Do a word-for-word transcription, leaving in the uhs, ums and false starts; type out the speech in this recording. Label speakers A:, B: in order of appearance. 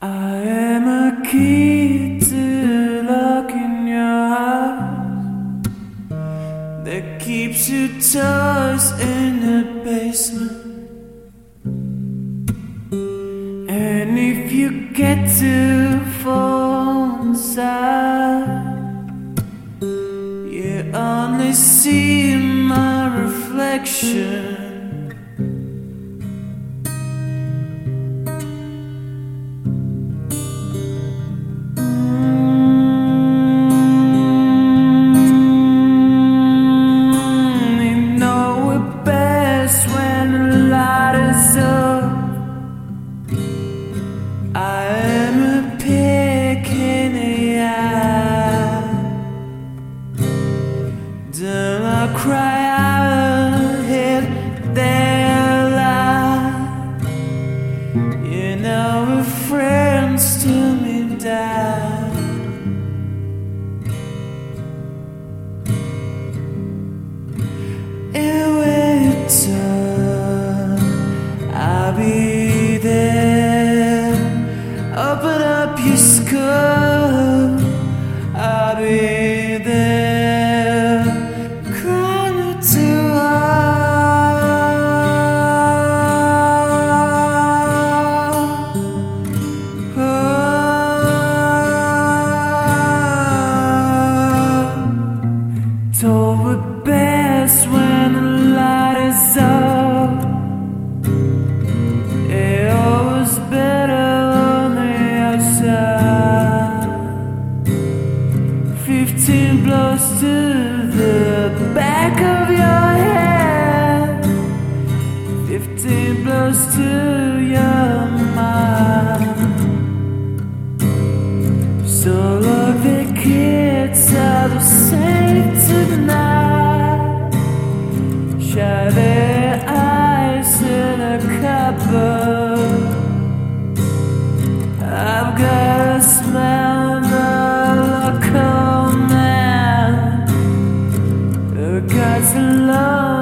A: I am a key to lock in your house that keeps your toys in the basement. And if you get too far inside, you only see my reflection. I am a pick in the eye. Do not cry out if they're alive. You know a friends to me die. In winter I'll be there. Open up your skull, I'll be there. Crying you too hard. Oh, told we're best when the light is up. It always better. Fifteen blows to the back of your head. Fifteen blows to your mind. So look, the kids are the same tonight. Shut their eyes in a cupboard. I've got a smell the local man who got to love.